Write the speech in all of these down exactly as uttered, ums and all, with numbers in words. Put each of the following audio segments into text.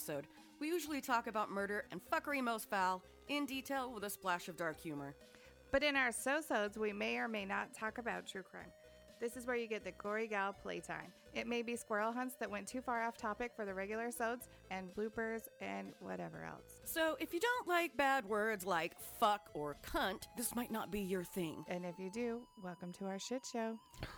So-Sode. We usually talk about murder and fuckery most foul, in detail with a splash of dark humor. But in our So-Sodes, we may or may not talk about true crime. This is where you get the gory gal playtime. It may be squirrel hunts that went too far off topic for the regular sods, and bloopers, and whatever else. So if you don't like bad words like fuck or cunt, this might not be your thing. And if you do, welcome to our shit show.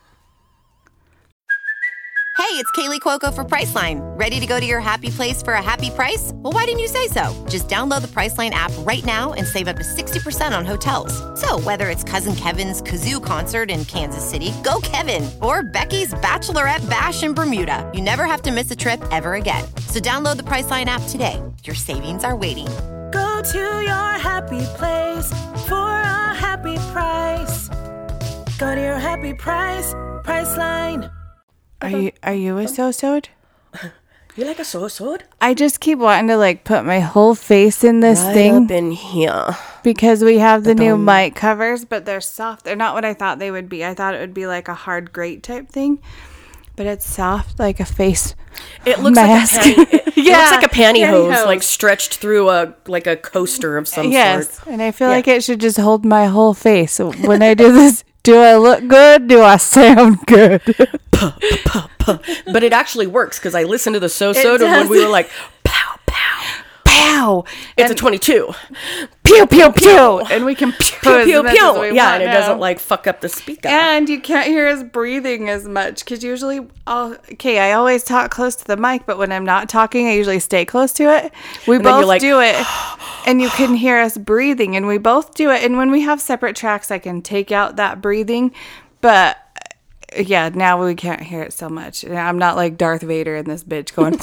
Hey, it's Kaylee Cuoco for Priceline. Ready to go to your happy place for a happy price? Well, why didn't you say so? Just download the Priceline app right now and save up to sixty percent on hotels. So whether it's Cousin Kevin's Kazoo Concert in Kansas City, go Kevin, or Becky's Bachelorette Bash in Bermuda, you never have to miss a trip ever again. So download the Priceline app today. Your savings are waiting. Go to your happy place for a happy price. Go to your happy price, Priceline. Are you are you a So-Sode? You like a So-Sode? I just keep wanting to like put my whole face in this right thing up in here. because we have the But new don't- mic covers, but they're soft. They're not what I thought they would be. I thought it would be like a hard grate type thing, but it's soft like a face. It looks mask. like a panty, it, Yeah, it looks like a pantyhose, pantyhose. like stretched through a like a coaster of some Yes, sort. and I feel Yeah. like it should just hold my whole face. So when I do this, do I look good? Do I sound good? But it actually works because I listened to the So-Sode and when does. we were like, pow, pow. Pow! It's a twenty-two. Pew pew pew, and we can pew Pew, pew, as much as pew. we Yeah, want and it now. doesn't like fuck up the speaker. And you can't hear us breathing as much because usually, I'll, okay, I always talk close to the mic, but when I'm not talking, I usually stay close to it. We And then both you're like, do it, and you can hear us breathing, and we both do it. And when we have separate tracks, I can take out that breathing, but yeah, now we can't hear it so much. And I'm not like Darth Vader in this bitch going.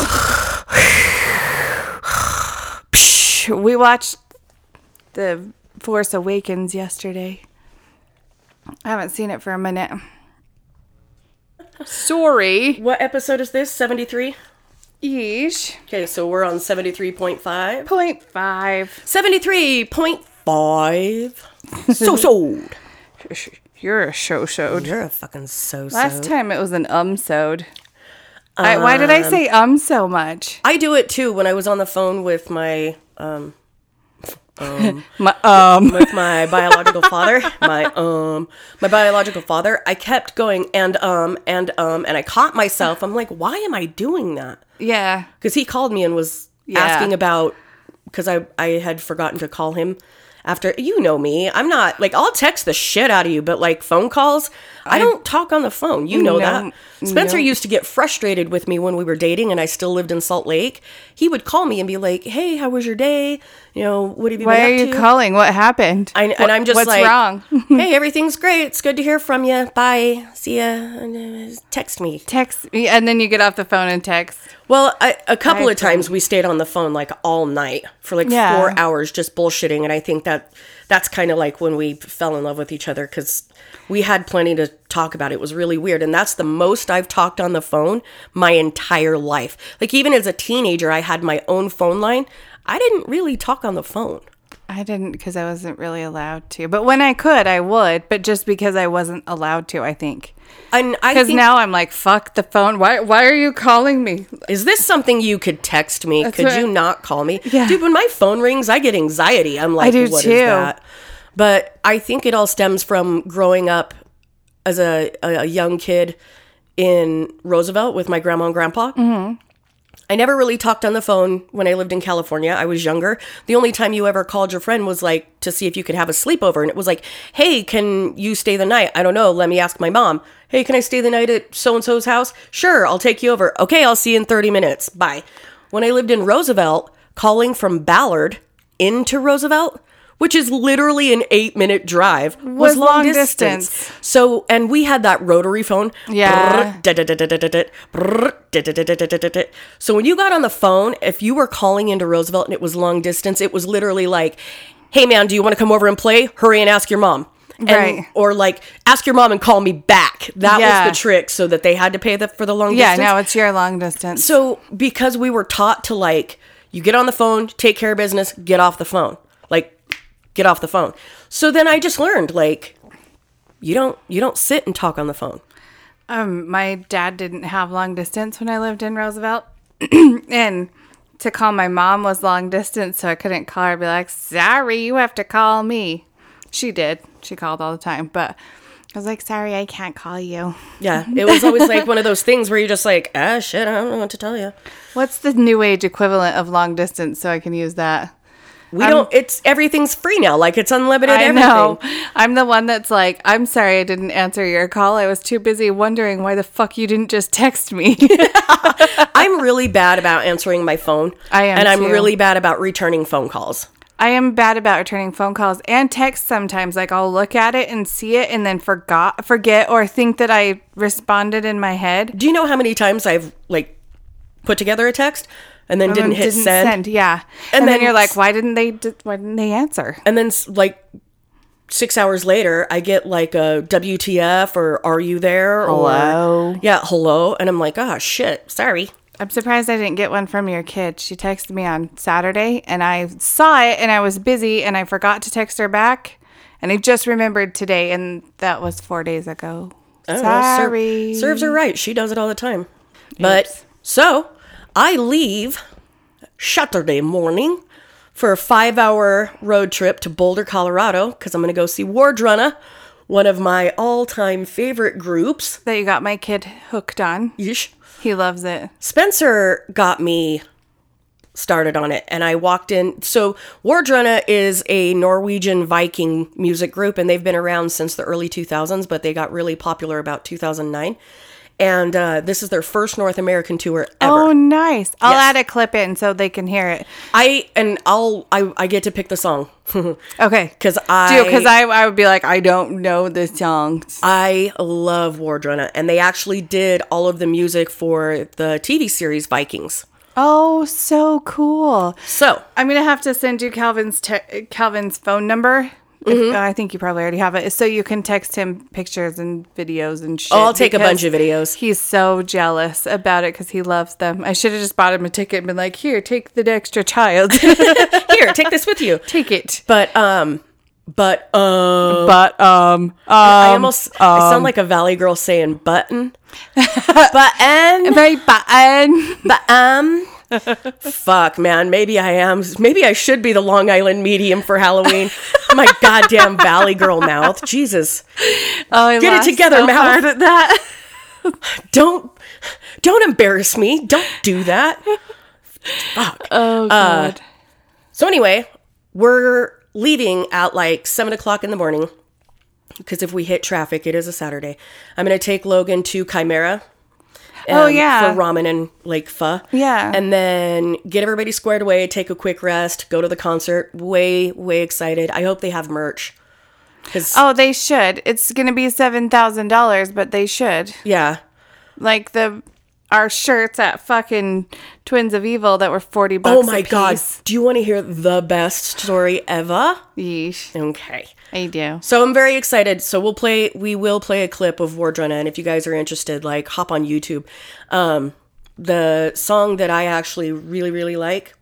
We watched The Force Awakens yesterday. I haven't seen it for a minute. Sorry. What episode is this? seventy-three? Yeesh. Okay, so we're on seventy-three point five. Point five. seventy-three point five. So-Sode. You're a show-showed. You're a fucking So-Sode. Last time it was an um-sode. I, why did I say um so much? I do it too when I was on the phone with my um um My, um. with my biological father. My um my biological father. I kept going and um and um and I caught myself. I'm like, why am I doing that? Yeah. Because he called me and was Yeah. asking about because I I had forgotten to call him. After, you know me, I'm not, like, I'll text the shit out of you, but, like, phone calls, I, I don't talk on the phone. You know No, that. Spencer no. used to get frustrated with me when we were dating and I still lived in Salt Lake. He would call me and be like, hey, how was your day? You know, what have you Why been are up you to? calling? What happened? I, What- and I'm just what's like, wrong? hey, everything's great. It's good to hear from you. Bye. See ya. And, uh, text me. Text me, and then you get off the phone and text. Well, I, a couple I of times we stayed on the phone like all night for like Yeah. four hours just bullshitting. And I think that that's kind of like when we fell in love with each other because we had plenty to talk about. It was really weird. And that's the most I've talked on the phone my entire life. Like even as a teenager, I had my own phone line. I didn't really talk on the phone. I didn't because I wasn't really allowed to. But when I could, I would. But just because I wasn't allowed to, I think. And I Because think, now I'm like, fuck the phone. Why Why are you calling me? is this something you could text me? That's Could what- you not call me? Yeah. Dude, when my phone rings, I get anxiety. I'm like, do what is too. that? But I think it all stems from growing up as a, a young kid in Roosevelt with my grandma and grandpa. Mm-hmm. I never really talked on the phone when I lived in California. I was younger. The only time you ever called your friend was like to see if you could have a sleepover. And it was like, hey, can you stay the night? I don't know. Let me ask my mom. Hey, can I stay the night at so-and-so's house? Sure, I'll take you over. Okay, I'll see you in thirty minutes. Bye. When I lived in Roosevelt, calling from Ballard into Roosevelt, which is literally an eight minute drive, was, Was long, long distance. distance. So, and we had that rotary phone. Yeah. So when you got on the phone, if you were calling into Roosevelt and it was long distance, it was literally like, hey man, do you want to come over and play? Hurry and ask your mom. And, Right. Or like, ask your mom and call me back. That Yeah. was the trick, so that they had to pay the, for the long Yeah, distance. now it's your long distance. So because we were taught to like, you get on the phone, take care of business, get off the phone. Like, get off the phone. So then I just learned like, you don't you don't sit and talk on the phone. Um, my dad didn't have long distance when I lived in Roosevelt. And to call my mom was long distance, so I couldn't call her. I'd be like, sorry, you have to call me. She did. She called all the time, but I was like, sorry, I can't call you. Yeah, it was always like one of those things where you're just like, ah, shit, I don't know what to tell you. What's the new age equivalent of long distance so I can use that? We I'm, don't, it's, everything's free now. Like, it's unlimited I everything. know. I'm the one that's like, I'm sorry I didn't answer your call. I was too busy wondering why the fuck you didn't just text me. I'm really bad about answering my phone. I am And I'm too. really bad about returning phone calls. I am bad about returning phone calls and texts sometimes. Like, I'll look at it and see it and then forgot, forget or think that I responded in my head. Do you know how many times I've, like, put together a text and then And didn't then hit send? Yeah. And And, then, then you're like, s- why didn't they, d- why didn't they answer? And then, s- like, six hours later, I get, like, a W T F or are you there? Hello? Or, yeah, hello. And I'm like, oh, shit, sorry. I'm surprised I didn't get one from your kid. She texted me on Saturday and I saw it and I was busy and I forgot to text her back. And I just remembered today and that was four days ago. I don't know, ser- Sorry. serves her right. She does it all the time. But, so, I leave Saturday morning for a five-hour road trip to Boulder, Colorado, because I'm going to go see Wardrunner, one of my all-time favorite groups. That you got my kid hooked on. Yeesh. He loves it. Spencer got me started on it, and I walked in. So Wardrunner is a Norwegian Viking music group, and they've been around since the early two thousands, but they got really popular about two thousand nine. And uh, this is their first North American tour ever. Oh, nice. I'll Yes. add a clip in so they can hear it. I and I'll I, I get to pick the song Okay. because I Do because I, I would be like, I don't know the songs. I love Wardrunner, and they actually did all of the music for the T V series Vikings. Oh, so cool. So I'm gonna have to send you Calvin's te- Calvin's phone number. If- I think you probably already have it, so you can text him pictures and videos and shit. Oh, I'll take a because bunch of videos. He's so jealous about it because he loves them. I should have just bought him a ticket and been like, "Here, take the extra child. Here, take this with you. Take it." But um, but um, But um, um I almost I sound like a Valley girl saying button, button, very button. but um. Fuck, man. Maybe I am. Maybe I should be the Long Island medium for Halloween. My goddamn Valley girl mouth. Jesus. Oh, I Get it laughed together, so mouth. hard at that. Don't, don't embarrass me. Don't do that. Fuck. Oh God. So anyway, we're leaving at like seven o'clock in the morning because if we hit traffic, it is a Saturday. I'm gonna take Logan to Chimera. Oh, um, yeah. for ramen and like pho. Yeah. And then get everybody squared away, take a quick rest, go to the concert. Way, way excited. I hope they have merch. Cause Oh, they should. It's gonna be seven thousand dollars, but they should. yeah. Like the our shirts at fucking Twins of Evil that were forty bucks. Oh my a god. piece. Do you want to hear the best story ever? Yeesh. Okay. I do. So I'm very excited. So we'll play, we will play a clip of Wardrunner, and if you guys are interested, like hop on YouTube. Um, the song that I actually really, really like.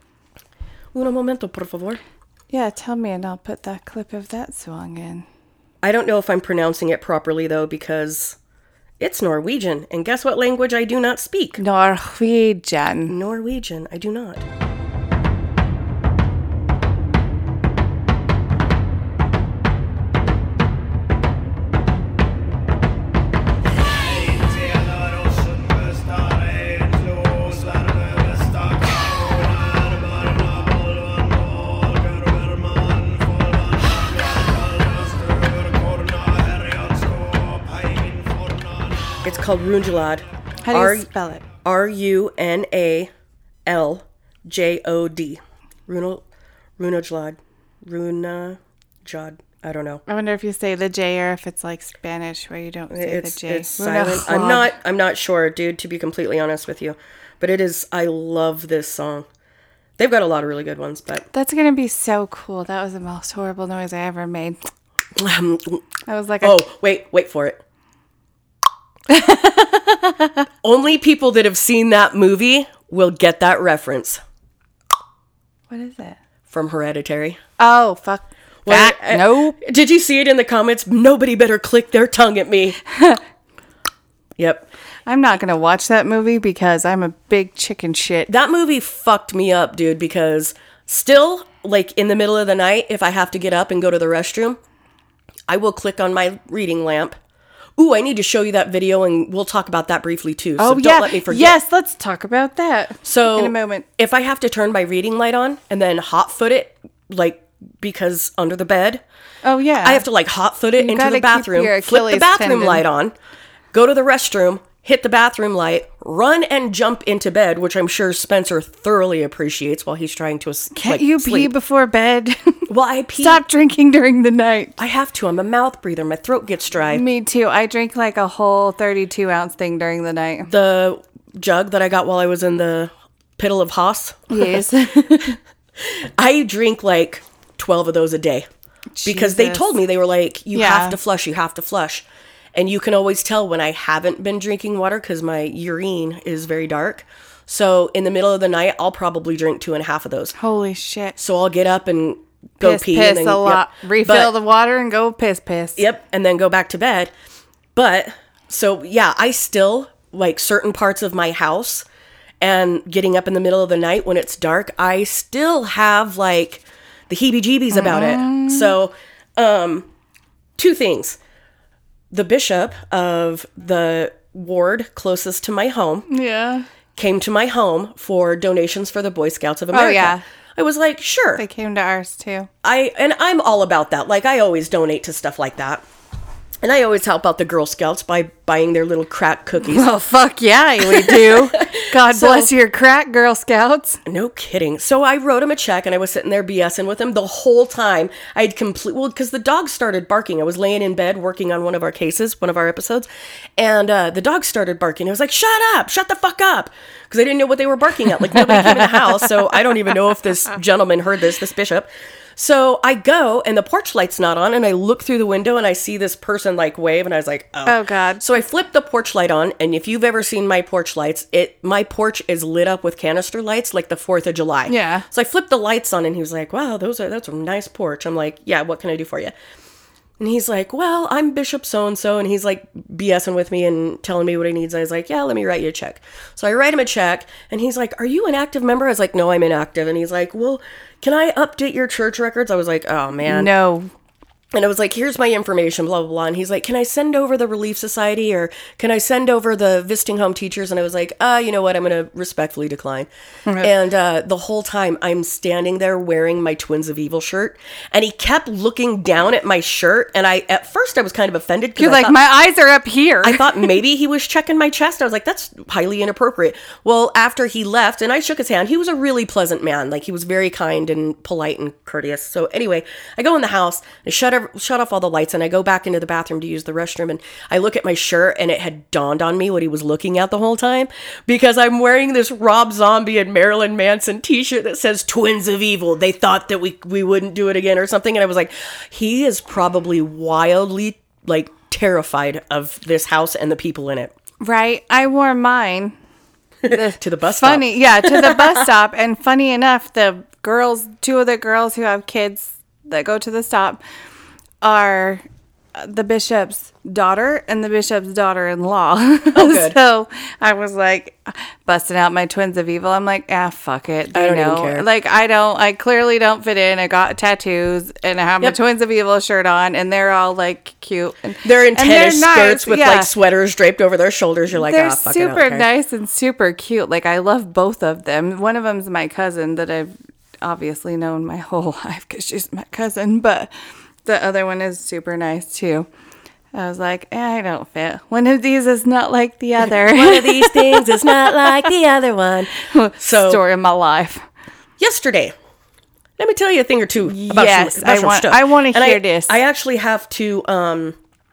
Un momento, por favor. Yeah, tell me and I'll put that clip of that song in. I don't know if I'm pronouncing it properly though, because it's Norwegian, and guess what language I do not speak? Norwegian. Norwegian. I do not. It's called Runjalad. How do you R- spell it? R U N A L J O D. Runal, Runajlad. Runajad. I don't know. I wonder if you say the J or if it's like Spanish where you don't say It's the J. it's silent. I'm not I'm not sure, dude, to be completely honest with you. But it is I love this song. They've got a lot of really good ones, but That's gonna be so cool. That was the most horrible noise I ever made. um, I was like, a, oh, wait, wait for it. Only people that have seen that movie will get that reference what is it? from Hereditary. Oh fuck. Well, That, uh, nope. Did you see it in the comments? Nobody better click their tongue at me. Yep. I'm not going to watch that movie because I'm a big chicken shit. That movie fucked me up, dude, because still, like, in the middle of the night, if I have to get up and go to the restroom, I will click on my reading lamp. Ooh, I need to show you that video, and we'll talk about that briefly, too. So Oh, don't yeah. let me forget. Yes, let's talk about that So in a moment. if I have to turn my reading light on and then hot foot it, like, because under the bed, Oh, yeah. I have to, like, hot foot it You into gotta the keep bathroom, your flip the Achilles bathroom tendon. light on, go to the restroom, hit the bathroom light, run and jump into bed, which I'm sure Spencer thoroughly appreciates while he's trying to s- Can't like, you pee sleep. before bed? Well, I pee. Stop drinking during the night. I have to. I'm a mouth breather. My throat gets dry. Me too. I drink like a whole thirty-two ounce thing during the night. The jug that I got while I was in the Piddle of Haas, Yes. I drink like twelve of those a day. Because they Jesus. told me, they were like, you Yeah. have to flush, you have to flush. And you can always tell when I haven't been drinking water because my urine is very dark. So in the middle of the night, I'll probably drink two and a half of those. Holy shit. So I'll get up and go Piss, pee. piss and then, a lot. Yep. Refill But- the water and go piss, piss. Yep, and then go back to bed. But, so yeah, I still, like certain parts of my house and getting up in the middle of the night when it's dark, I still have like the heebie-jeebies about it. So, um, two things. The bishop of the ward closest to my home Yeah. came to my home for donations for the Boy Scouts of America. yeah. I was like, sure. They came to ours too. I and I'm all about that. Like I always donate to stuff like that. And I always help out the Girl Scouts by buying their little crack cookies. Well, fuck yeah, we do. God So- bless your crack, Girl Scouts. No kidding. So I wrote him a check and I was sitting there BSing with him the whole time. I'd complete, well, because the dog started barking. I was laying in bed working on one of our cases, one of our episodes, and uh, the dog started barking. I was like, shut up, shut the fuck up. Because I didn't know what they were barking at. Like nobody came in the house. So I don't even know if this gentleman heard this, this bishop. So I go and the porch light's not on and I look through the window and I see this person like wave and I was like, oh. Oh, God. So I flipped the porch light on, and if you've ever seen my porch lights, it my porch is lit up with canister lights like the fourth of July. Yeah. So I flipped the lights on and he was like, wow, those are that's a nice porch. I'm like, yeah, what can I do for you? And he's like, well, I'm Bishop so-and-so. And he's like BSing with me and telling me what he needs. I was like, yeah, let me write you a check. So I write him a check and he's like, are you an active member? I was like, no, I'm inactive. And he's like, well, can I update your church records? I was like, oh man. No. And I was like, here's my information, blah, blah, blah. And he's like, can I send over the Relief Society or can I send over the visiting home teachers? And I was like, uh, you know what? I'm going to respectfully decline. And uh, the whole time I'm standing there wearing my Twins of Evil shirt. And he kept looking down at my shirt. And I, at first I was kind of offended. 'cause You're I like, thought- my eyes are up here. I thought maybe he was checking my chest. I was like, that's highly inappropriate. Well, after he left and I shook his hand, he was a really pleasant man. Like he was very kind and polite and courteous. So anyway, I go in the house, I shut, ev- shut off all the lights and I go back into the bathroom to use the restroom. And I look at my shirt and it had dawned on me what he was looking at the whole time because I'm wearing this Rob Zombie and Marilyn Manson t-shirt that says Twins of Evil. They thought that we, we wouldn't do it again or something. And I was like, he is probably wildly like terrified of this house and the people in it. Right. I wore mine. To the bus stop. Funny. Yeah, to the bus stop. And funny enough, the girls, two of the girls who have kids that go to the stop are the bishop's daughter and the bishop's daughter-in-law. Oh, good. So I was like busting out my Twins of Evil. I'm like, ah, fuck it. They I don't even know. care. Like, I don't, I clearly don't fit in. I got tattoos and I have Yep. my Twins of Evil shirt on and they're all like cute. And They're in and tennis they're skirts nice, with yeah. like sweaters draped over their shoulders. You're like, They're ah, fuck it, I don't super care." nice and super cute. Like, I love both of them. One of them's my cousin that I've obviously known my whole life because she's my cousin, but the other one is super nice too. I was like, eh, I don't fit. One of these is not like the other. One of these things is not like the other one. So Story of my life. yesterday, let me tell you a thing or two about Yes, some, about I some want- stuff. I wanna And hear I, this. I actually have to, um,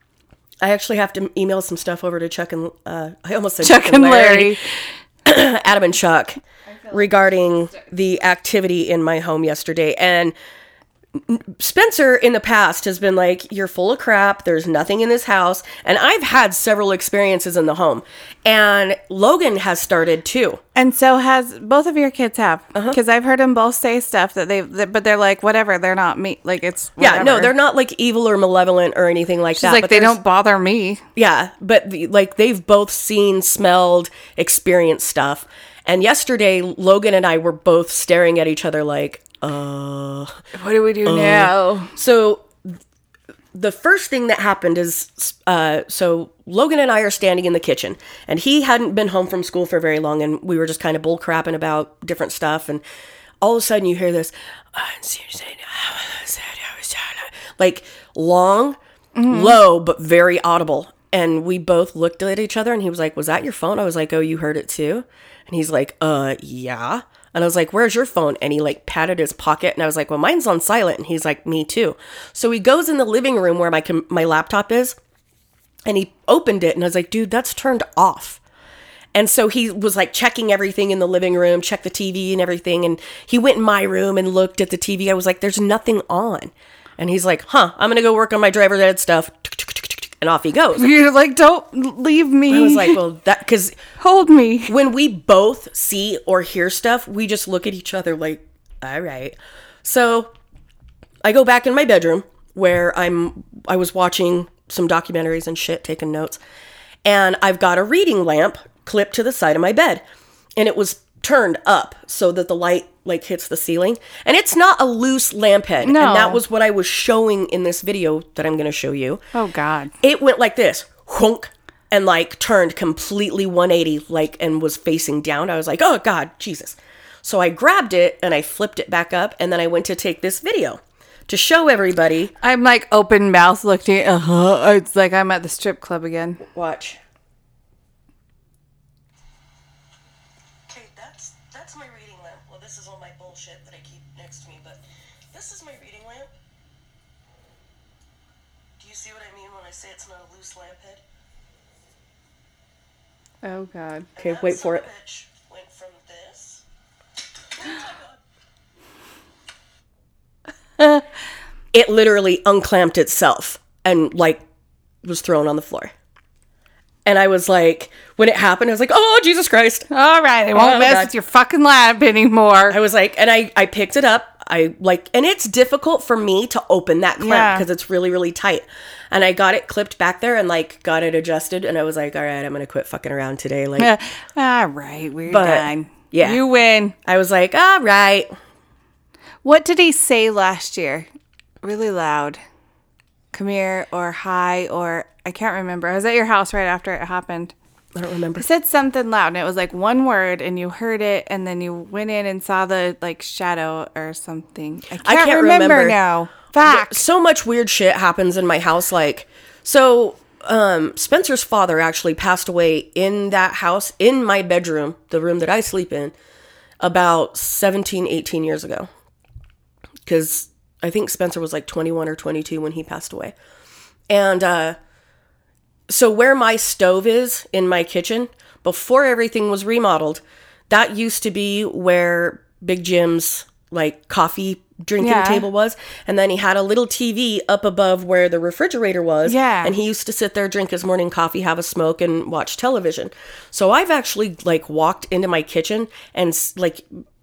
I actually have to email some stuff over to Chuck and, uh, I almost said Chuck and Larry. Adam and Chuck regarding the activity in my home yesterday. And Spencer in the past has been like, you're full of crap. There's nothing in this house. And I've had several experiences in the home. And Logan has started too. And so has both of your kids have. Because uh-huh. I've heard them both say stuff that they, that, but they're like, whatever, they're not me. Like, it's whatever. Yeah, no, they're not like evil or malevolent or anything like She's that. like, but they don't bother me. Yeah, but the, like they've both seen, smelled, experienced stuff. And yesterday, Logan and I were both staring at each other like, Uh, what do we do uh, now? So the first thing that happened is, uh, so Logan and I are standing in the kitchen, and he hadn't been home from school for very long, and we were just kind of bull crapping about different stuff, and all of a sudden you hear this, like long, mm-hmm. low, but very audible. And we both looked at each other, and he was like, was that your phone? I was like, oh, you heard it too? And he's like, uh, yeah. And I was like, where's your phone? And he like patted his pocket. And I was like, well, mine's on silent. And he's like, me too. So he goes in the living room where my com- my laptop is. And he opened it. And I was like, dude, that's turned off. And so he was like checking everything in the living room, checked the T V and everything. And he went in my room and looked at the T V. I was like, there's nothing on. And he's like, huh, I'm going to go work on my driver's ed stuff. And off he goes. You're like, don't leave me. I was like, well, that, because hold me. When we both see or hear stuff, we just look at each other like, all right. So I go back in my bedroom where I'm, I was watching some documentaries and shit, taking notes. And I've got a reading lamp clipped to the side of my bed. And it was turned up so that the light like hits the ceiling. And it's not a loose lamp head. No. And that was what I was showing in this video that I'm going to show you. Oh, God. It went like this, whonk, and like turned completely one eighty, like, and was facing down. I was like, oh, God, Jesus. So I grabbed it and I flipped it back up. And then I went to take this video to show everybody. I'm like open mouth looking. Uh-huh. It's like I'm at the strip club again. Watch. That's my reading lamp. Well, this is all my bullshit that I keep next to me, but this is my reading lamp. Do you see what I mean when I say it's not a loose lamp head? Oh, God. Okay, wait for it. Went from this. Oh, it literally unclamped itself and, like, was thrown on the floor. And I was like, when it happened, I was like, oh, Jesus Christ. All right, I won't oh, mess God. with your fucking lamp anymore. I was like, and I, I picked it up. I like, and it's difficult for me to open that clamp because yeah. it's really, really tight. And I got it clipped back there and like got it adjusted. And I was like, all right, I'm going to quit fucking around today. Like, uh, all right, we're but, done. Yeah. You win. I was like, all right. What did he say last year? Really loud. Come here or hi or I can't remember. I was at your house right after it happened. I don't remember. He said something loud and it was like one word and you heard it and then you went in and saw the like shadow or something. I can't, I can't remember, remember now. Facts. So much weird shit happens in my house. Like, so um, Spencer's father actually passed away in that house, in my bedroom, the room that I sleep in, about seventeen, eighteen years ago. Because I think Spencer was like twenty-one or twenty-two when he passed away. And, uh, so where my stove is in my kitchen, before everything was remodeled, that used to be where Big Jim's like coffee drinking yeah. table was. And then he had a little T V up above where the refrigerator was. Yeah. And he used to sit there, drink his morning coffee, have a smoke, and watch television. So I've actually like walked into my kitchen and like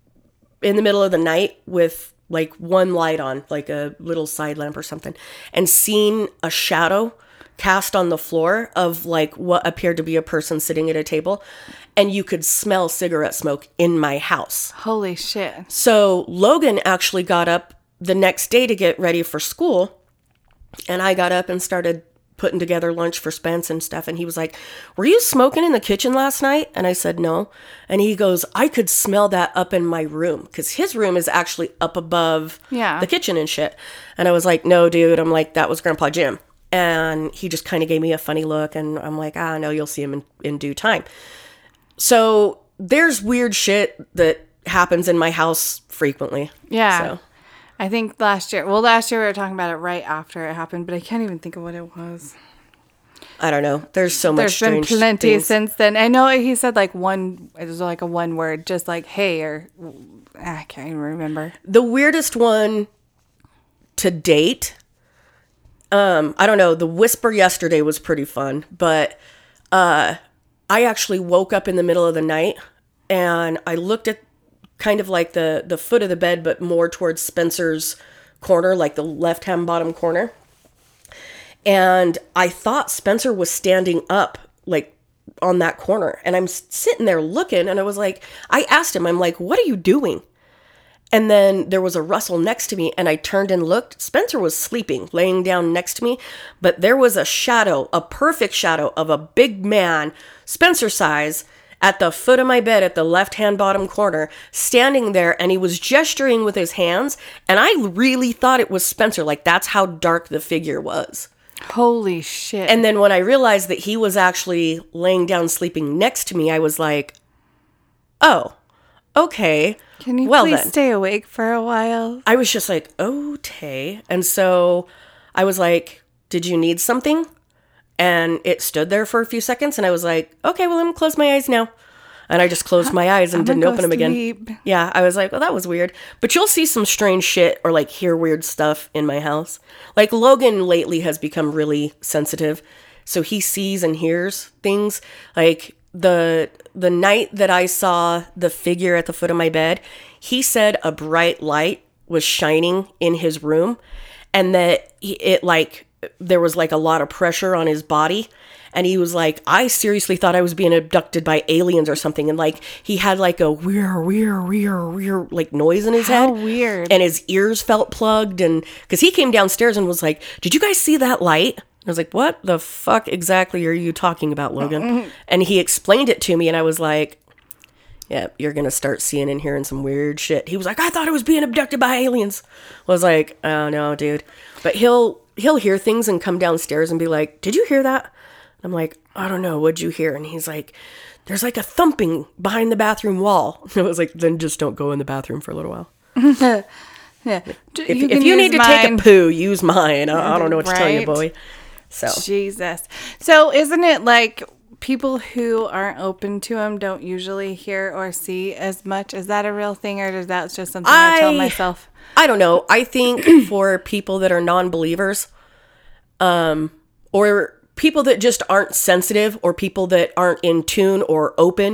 in the middle of the night with like one light on, like a little side lamp or something, and seen a shadow cast on the floor of like what appeared to be a person sitting at a table, and you could smell cigarette smoke in my house. Holy shit. So Logan actually got up the next day to get ready for school, and I got up and started putting together lunch for Spence and stuff, and he was like, were you smoking in the kitchen last night? And I said no. And he goes, I could smell that up in my room, because his room is actually up above yeah. the kitchen and shit. And I was like, no, dude. I'm like, that was Grandpa Jim. And he just kind of gave me a funny look, and I'm like, ah, no, you'll see him in, in due time. So there's weird shit that happens in my house frequently. Yeah. So. I think last year, well, last year we were talking about it right after it happened, but I can't even think of what it was. I don't know. There's so much There's been strange plenty things. since then. I know he said like one, it was like a one word, just like, hey, or I can't even remember. The weirdest one to date, um, I don't know, the whisper yesterday was pretty fun, but uh, I actually woke up in the middle of the night and I looked at kind of like the, the foot of the bed, but more towards Spencer's corner, like the left-hand bottom corner. And I thought Spencer was standing up, like, on that corner. And I'm sitting there looking, and I was like, I asked him, I'm like, what are you doing? And then there was a rustle next to me, and I turned and looked. Spencer was sleeping, laying down next to me, but there was a shadow, a perfect shadow of a big man, Spencer size, at the foot of my bed at the left-hand bottom corner, standing there, and he was gesturing with his hands, and I really thought it was Spencer. Like, that's how dark the figure was. Holy shit. And then when I realized that he was actually laying down sleeping next to me, I was like, oh, okay. Can you well, please then. stay awake for a while? I was just like, okay. And so I was like, did you need something? And it stood there for a few seconds, and I was like, okay, well, I'm going to close my eyes now. And I just closed my eyes and I'm didn't gonna open go them sleep. again. Yeah, I was like, well, that was weird. But you'll see some strange shit or like hear weird stuff in my house. Like Logan lately has become really sensitive. So he sees and hears things. Like the the night that I saw the figure at the foot of my bed, he said a bright light was shining in his room, and that he, it like there was like a lot of pressure on his body. And he was like, I seriously thought I was being abducted by aliens or something. And like, he had like a weird, weird, weird, weird, like noise in his How head. weird. And his ears felt plugged. And because he came downstairs and was like, did you guys see that light? I was like, what the fuck exactly are you talking about, Logan? And he explained it to me. And I was like, yeah, you're going to start seeing and hearing some weird shit. He was like, I thought I was being abducted by aliens. I was like, oh no, dude. But he'll, he'll hear things and come downstairs and be like, did you hear that? I'm like, I don't know, what'd you hear? And he's like, there's like a thumping behind the bathroom wall. I was like, then just don't go in the bathroom for a little while. Yeah. If You you, can if you need use to mine. take a poo, use mine. I, I don't know what to tell you, Right. boy. So Jesus. So isn't it like people who aren't open to them don't usually hear or see as much? Is that a real thing, or is that just something I, tell I- myself? I don't know. I think for people that are non-believers, um, or people that just aren't sensitive, or people that aren't in tune or open,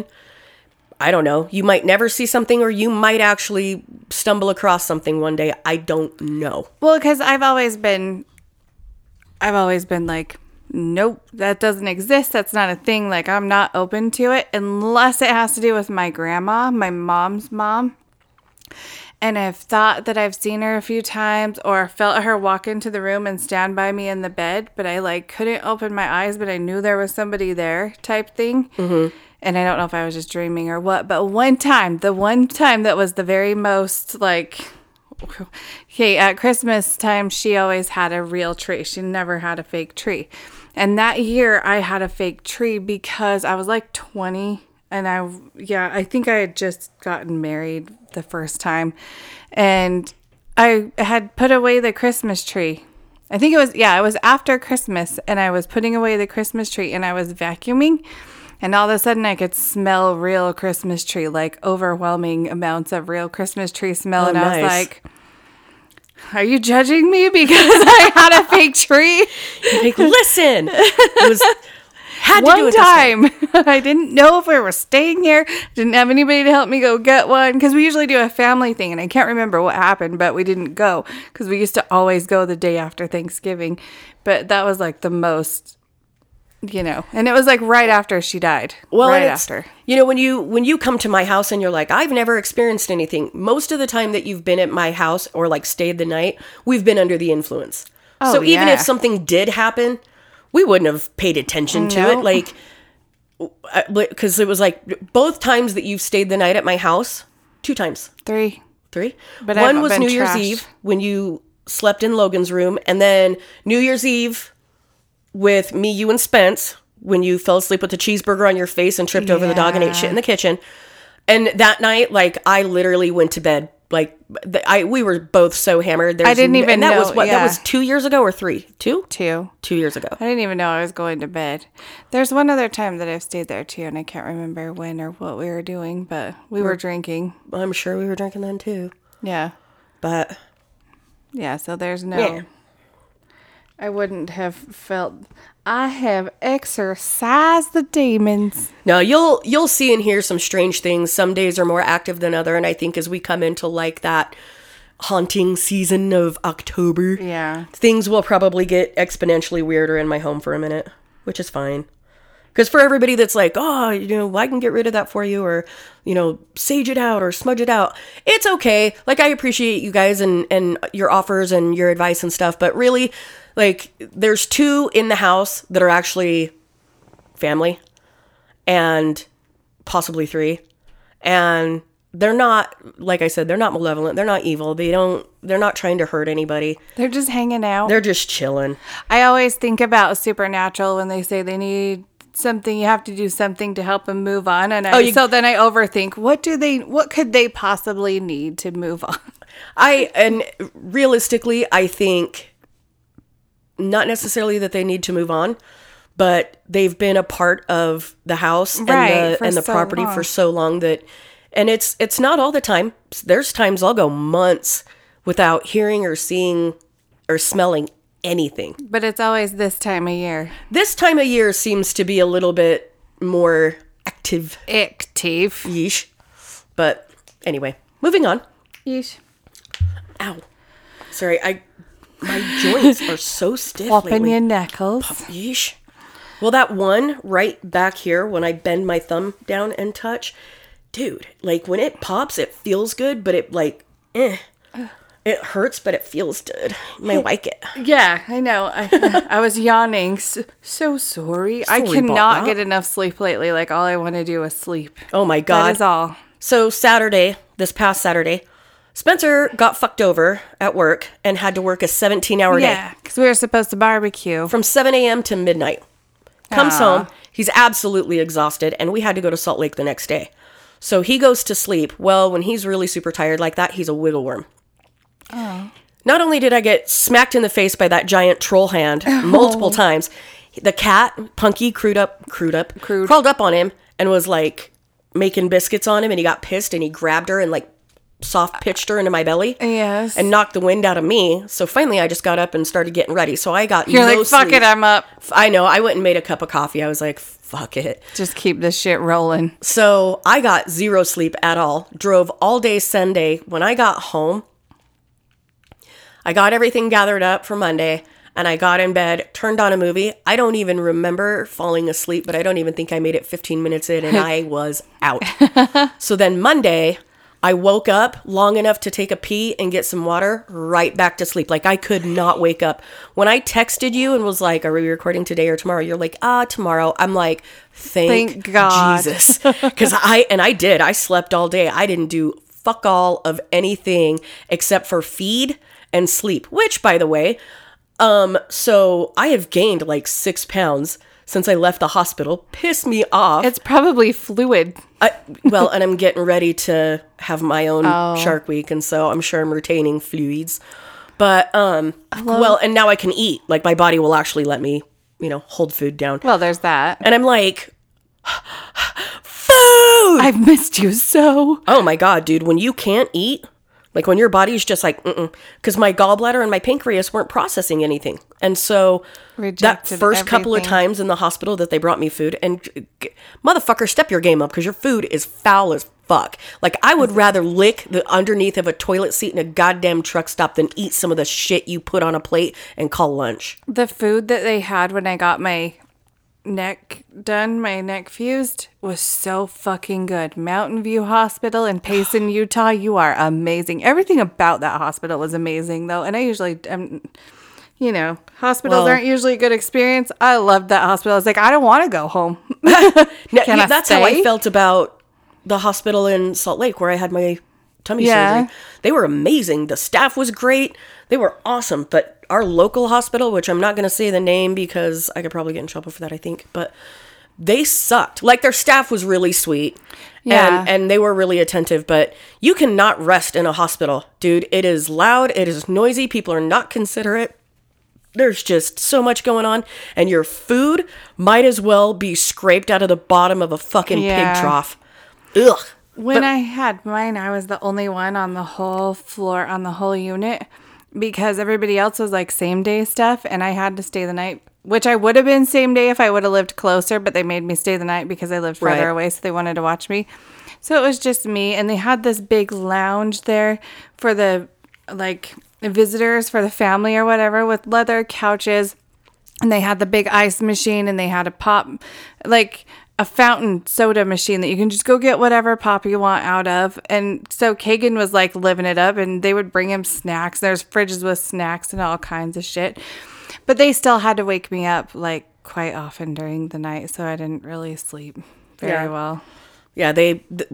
I don't know. You might never see something, or you might actually stumble across something one day. I don't know. Well, because I've always been, I've always been like, nope, that doesn't exist. That's not a thing. Like, I'm not open to it unless it has to do with my grandma, my mom's mom. And I've thought that I've seen her a few times, or felt her walk into the room and stand by me in the bed, but I like couldn't open my eyes, but I knew there was somebody there type thing. Mm-hmm. And I don't know if I was just dreaming or what, but one time, the one time that was the very most like, okay, at Christmas time, she always had a real tree. She never had a fake tree. And that year I had a fake tree because I was like twenty. And I, yeah, I think I had just gotten married the first time. And I had put away the Christmas tree. I think it was, yeah, it was after Christmas. And I was putting away the Christmas tree and I was vacuuming. And all of a sudden I could smell real Christmas tree, like overwhelming amounts of real Christmas tree smell. Oh, and I was nice. like, are you judging me because I had a fake tree? You're like, listen, it was had to do One it this way. time, I didn't know if we were staying here. Didn't have anybody to help me go get one because we usually do a family thing, and I can't remember what happened, but we didn't go because we used to always go the day after Thanksgiving. But that was like the most, you know, and it was like right after she died. Well, right and it's- after. You know, when you when you come to my house and you're like, I've never experienced anything. Most of the time that you've been at my house or like stayed the night, we've been under the influence. Oh, so even yeah. if something did happen, we wouldn't have paid attention to No. it. Like, because it was like both times that you've stayed the night at my house, two times, Three. three. But I One haven't was been New Year's trashed. Eve when you slept in Logan's room, and then New Year's Eve with me, you, and Spence when you fell asleep with the cheeseburger on your face and tripped over the dog and ate shit in the kitchen. And that night, like, I literally went to bed. Like, th- I we were both so hammered. There's I didn't n- even and that know- was what yeah. that was two years ago or three, two, Two. two years ago. I didn't even know I was going to bed. There's one other time that I've stayed there too, and I can't remember when or what we were doing, but we were drinking. I'm sure we were drinking then too, Yeah. but Yeah, so there's no... Yeah. I wouldn't have felt... I have exorcised the demons. No, you'll you'll see and hear some strange things. Some days are more active than other, and I think as we come into like that haunting season of October, Yeah. things will probably get exponentially weirder in my home for a minute, which is fine. Because for everybody that's like, oh, you know, I can get rid of that for you, or, you know, sage it out or smudge it out. It's okay. Like, I appreciate you guys and, and your offers and your advice and stuff. But really, like, there's two in the house that are actually family, and possibly three. And they're not, like I said, they're not malevolent. They're not evil. They don't, they're not trying to hurt anybody. They're just hanging out. They're just chilling. I always think about Supernatural when they say they need something, you have to do something to help them move on. And I, Oh, you- so then I overthink, what do they, what could they possibly need to move on? I, and realistically, I think not necessarily that they need to move on, but they've been a part of the house Right, and the, for and the so property long. for so long that, and it's, it's not all the time. There's times I'll go months without hearing or seeing or smelling anything. But it's always this time of year. This time of year seems to be a little bit more active. Active. Yeesh. But anyway, moving on. Yeesh. Ow. Sorry, I my joints are so stiff Popping lately. your knuckles. Yeesh. Well, that one right back here, when I bend my thumb down and touch, dude, like when it pops, it feels good, but it like, eh. It hurts, but it feels good. You might like it. Yeah, I know. I, I was yawning. So, so sorry. I Sorry about cannot that. get enough sleep lately. Like, all I want to do is sleep. Oh my God. That is all. So Saturday, this past Saturday, Spencer got fucked over at work and had to work a seventeen hour day. Yeah, because we were supposed to barbecue. From seven a.m. to midnight. Comes Aw. home. He's absolutely exhausted, and we had to go to Salt Lake the next day. So he goes to sleep. Well, when he's really super tired like that, he's a wiggle worm. Oh. Not only did I get smacked in the face by that giant troll hand multiple times, the cat, Punky, crewed up, crewed up, Crude. crawled up on him and was like making biscuits on him, and he got pissed and he grabbed her and like soft pitched her into my belly. Yes. And knocked the wind out of me. So finally I just got up and started getting ready. So I got You're no like, fuck sleep. it, I'm up. I know. I went and made a cup of coffee. I was like, fuck it. Just keep this shit rolling. So I got zero sleep at all. Drove all day Sunday. When I got home, I got everything gathered up for Monday, and I got in bed, turned on a movie. I don't even remember falling asleep, but I don't even think I made it fifteen minutes in, and I was out. So then Monday, I woke up long enough to take a pee and get some water, right back to sleep. Like, I could not wake up. When I texted you and was like, are we recording today or tomorrow? You're like, ah, tomorrow. I'm like, thank, Thank God. Jesus. Because I, and I did, I slept all day. I didn't do fuck all of anything except for feed and sleep, which, by the way, um, so I have gained like six pounds since I left the hospital. Pissed me off. It's probably fluid. I, well, and I'm getting ready to have my own Oh. Shark Week, and so I'm sure I'm retaining fluids. But, um, well, and now I can eat. Like, my body will actually let me, you know, hold food down. Well, there's that. And I'm like, food! I've missed you so. Oh my God, dude, when you can't eat, like when your body's just like, mm-mm, because my gallbladder and my pancreas weren't processing anything. And so Rejected that first couple of everything. times in the hospital that they brought me food, and g- motherfucker, step your game up because your food is foul as fuck. Like, I would rather lick the underneath of a toilet seat in a goddamn truck stop than eat some of the shit you put on a plate and call lunch. The food that they had when I got my neck done, my neck fused, was so fucking good. Mountain View Hospital in Payson, Utah, you are amazing. Everything about that hospital was amazing, though. And I usually, um, you know, hospitals Well- aren't usually a good experience. I loved that hospital. I was like, I don't want to go home. Now, Can yeah, I that's how I stay? felt about the hospital in Salt Lake where I had my tummy Yeah. surgery. They were amazing. The staff was great. They were awesome. But our local hospital, which I'm not going to say the name because I could probably get in trouble for that, I think, but they sucked. Like, their staff was really sweet. Yeah. And, and they were really attentive, but you cannot rest in a hospital, dude. It is loud. It is noisy. People are not considerate. There's just so much going on, and your food might as well be scraped out of the bottom of a fucking Yeah. pig trough. Ugh. When I had mine, I was the only one on the whole floor, on the whole unit. because everybody else was like same day stuff, and I had to stay the night, which I would have been same day if I would have lived closer, but they made me stay the night because I lived farther Right. away, so they wanted to watch me. So it was just me, and they had this big lounge there for the like visitors, for the family or whatever, with leather couches, and they had the big ice machine, and they had a pop, like a fountain soda machine that you can just go get whatever pop you want out of. And so Kagan was like living it up, and they would bring him snacks. There's fridges with snacks and all kinds of shit. But they still had to wake me up like quite often during the night, so I didn't really sleep very Yeah. well. Yeah, they th-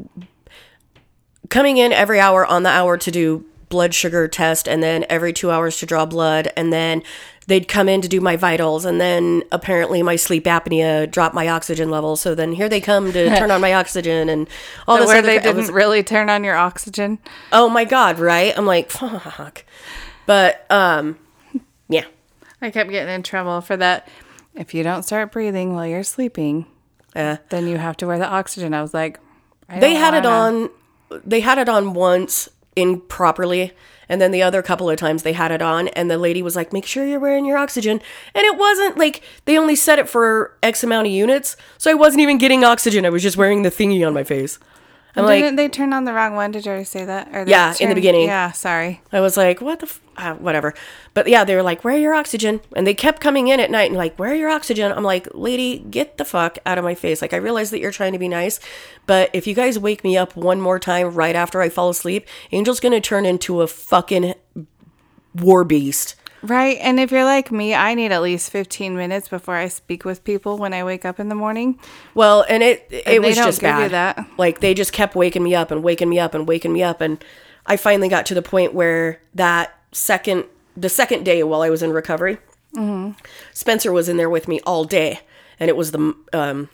coming in every hour on the hour to do blood sugar test, and then every two hours to draw blood, and then they'd come in to do my vitals, and then apparently my sleep apnea dropped my oxygen level. So then here they come to turn on my oxygen and all So this where other they cra- I didn't was- really turn on your oxygen. Oh my god, right? I'm like, fuck. But um, yeah, I kept getting in trouble for that. If you don't start breathing while you're sleeping, uh, then you have to wear the oxygen. I was like, I they don't had it wanna. on. They had it on once improperly, and then the other couple of times they had it on, and the lady was like, make sure you're wearing your oxygen. And it wasn't like they only set it for X amount of units, so I wasn't even getting oxygen. I was just wearing the thingy on my face. I'm like, Didn't they turn on the wrong one? Did you already say that? Or they Yeah, in the turned- beginning. Yeah, sorry. I was like, what the, f-? Uh, whatever. But yeah, they were like, where are your oxygen? And they kept coming in at night and like, where are your oxygen? I'm like, lady, get the fuck out of my face. Like, I realize that you're trying to be nice, but if you guys wake me up one more time right after I fall asleep, Angel's gonna turn into a fucking war beast. Right. And if you're like me, I need at least fifteen minutes before I speak with people when I wake up in the morning. Well, and it it And they was don't just give you bad. that. Like, they just kept waking me up and waking me up and waking me up, and I finally got to the point where that second, the second day while I was in recovery, Mm-hmm. Spencer was in there with me all day, and it was the um,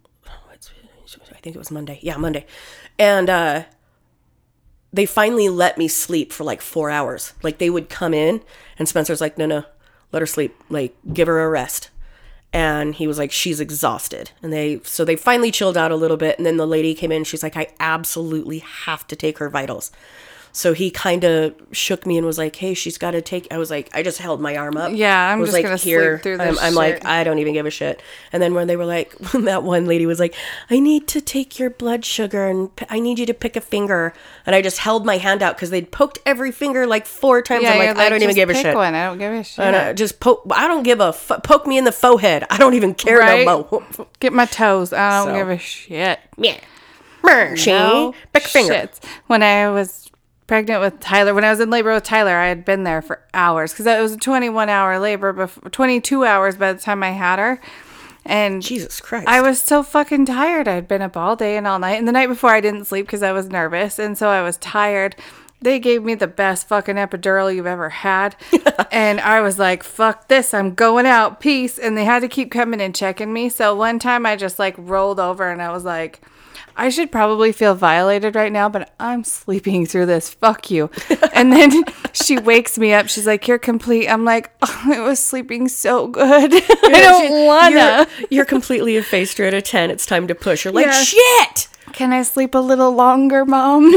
I think it was Monday, yeah, Monday, and uh, they finally let me sleep for like four hours. Like, they would come in, and Spencer's like, no, no, let her sleep, like, give her a rest. And he was like, she's exhausted. And they, so they finally chilled out a little bit. And then the lady came in. She's like, I absolutely have to take her vitals. So he kind of shook me and was like, hey, she's got to take, I was like, I just held my arm up. Yeah, I'm I was just like, gonna sleep here. through I'm, this I'm like, shit. I don't even give a shit. And then when they were like, when that one lady was like, I need to take your blood sugar and p- I need you to pick a finger. And I just held my hand out because they'd poked every finger like four times. I'm you're like, I don't even just give a pick shit. one. I don't give a shit. And I just poke. I don't give a f- poke me in the forehead. I don't even care Right? no more. Get my toes. I don't So. give a shit. Yeah, Mer, she No pick finger. shit. When I was pregnant with Tyler, when I was in labor with Tyler, I had been there for hours because it was a twenty-one hour labor, before, twenty-two hours by the time I had her. And Jesus Christ! I was so fucking tired. I'd been up all day and all night. And the night before, I didn't sleep because I was nervous. And so I was tired. They gave me the best fucking epidural you've ever had. And I was like, fuck this. I'm going out. Peace. And they had to keep coming and checking me. So one time I just like rolled over and I was like, I should probably feel violated right now, but I'm sleeping through this. Fuck you. And then she wakes me up. She's like, you're complete. I'm like, oh, I was sleeping so good. I don't wanna. You're, you're completely effaced. You're at a ten. It's time to push. You're like, Yeah. shit. Can I sleep a little longer, Mom?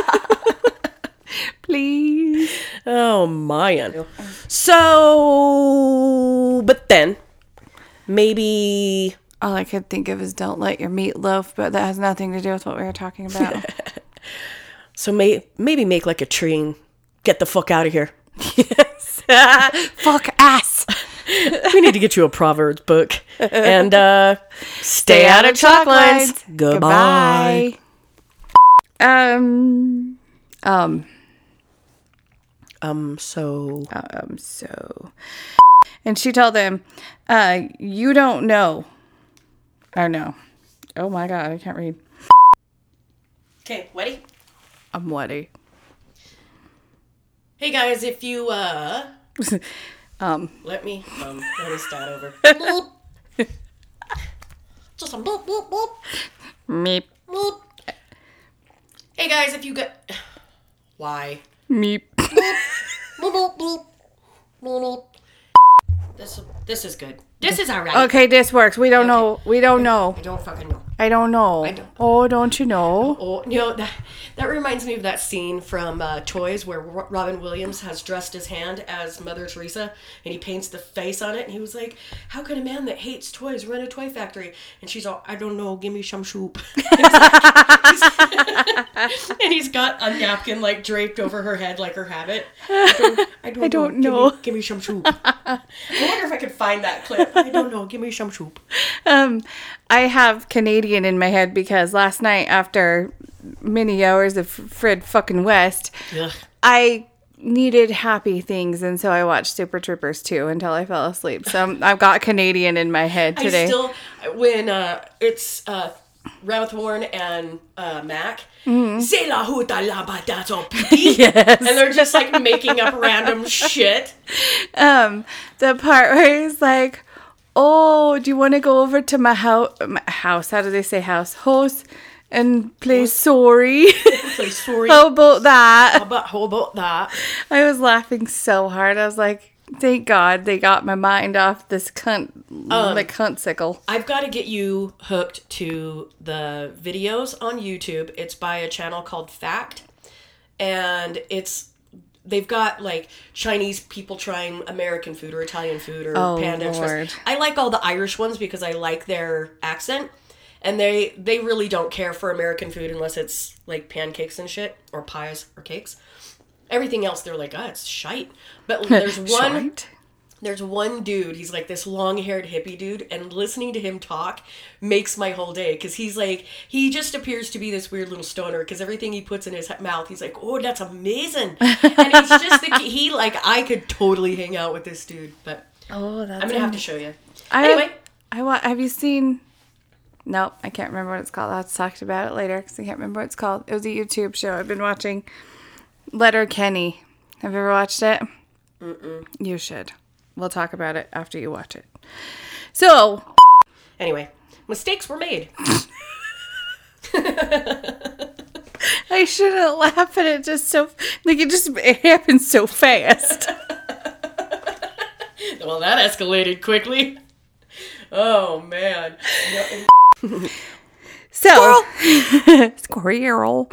Please. Oh man. So, but then maybe. All I could think of is don't let your meat loaf, but that has nothing to do with what we were talking about. So may, maybe make like a tree and get the fuck out of here. Yes. Fuck ass. We need to get you a Proverbs book. And uh stay out of chalk lines. Goodbye. Goodbye. Um, um, Um, so um, so. And she told him, uh, you don't know. Or no. Oh my God, I can't read. okay, ready? I'm wetty. Hey guys, if you uh Um, let me um let me start over. Just a boop boop boop meep, boop. Hey guys, if you got why? meep. Boop boop boop boop boop. This this is good. This is alright. Okay, this works. We don't know. We don't know. I don't fucking know. I don't know. I don't- Oh, don't you know? Oh, you know, that, that reminds me of that scene from uh, Toys where Ro- Robin Williams has dressed his hand as Mother Teresa and he paints the face on it and he was like, how can a man that hates toys run a toy factory? And she's all, I don't know, give me some soup. And he's got a napkin like draped over her head like her habit. I don't, I don't, I don't know. know. Give me, give me some soup. I wonder if I could find that clip. I don't know. Give me some soup. Um, I have Canadian in my head because last night after many hours of Fred fucking West, Ugh. I needed happy things, and so I watched Super Troopers two until I fell asleep. So I've got Canadian in my head today. I still, when uh, it's uh, Ramath Warren and uh, Mac, c'est la huta la batato piti. Yes. And they're just like making up random shit. Um, the part where he's like, "Oh, do you want to go over to my house? My house? How do they say house? House, and play sorry? Play sorry. How about that?" How about, how about that? I was laughing so hard. I was like, "Thank God they got my mind off this cunt, Um, the cunt sickle." I've got to get you hooked to the videos on YouTube. It's by a channel called Fact. And it's, they've got like Chinese people trying American food or Italian food or Oh, Panda Express. Lord. I like all the Irish ones because I like their accent. And they, they really don't care for American food unless it's like pancakes and shit or pies or cakes. Everything else, they're like, ah, it's shite. But there's one... Shite. There's one dude, he's like this long-haired hippie dude, and listening to him talk makes my whole day, because he's like, he just appears to be this weird little stoner, because everything he puts in his mouth, he's like, oh, that's amazing. And he's just, the, he, like, I could totally hang out with this dude, but Oh, that's I'm going to have to show you. I, Anyway. I want. Have you seen? Nope, I can't remember what it's called. I'll have to talk about it later because I can't remember what it's called. It was a YouTube show I've been watching. Letter Kenny. Have you ever watched it? Mm-mm. You should. We'll talk about it after you watch it. So, Anyway, mistakes were made. I shouldn't laugh at it just so, like it just it happened so fast. Well, that escalated quickly. Oh, man. So, squirrel.